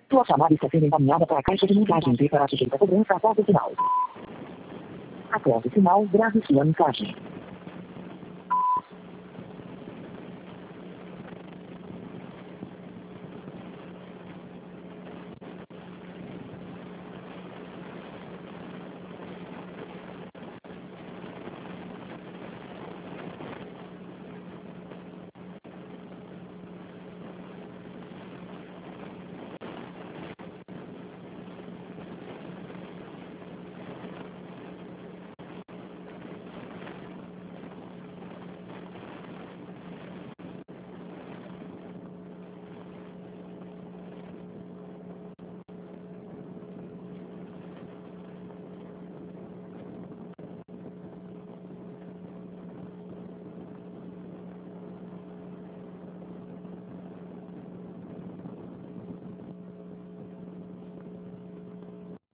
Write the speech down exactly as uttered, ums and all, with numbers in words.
Sua chamada está sendo encaminhada para a caixa de mensagens e será sujeita a cobrança após o sinal. Após o sinal, grave sua mensagem.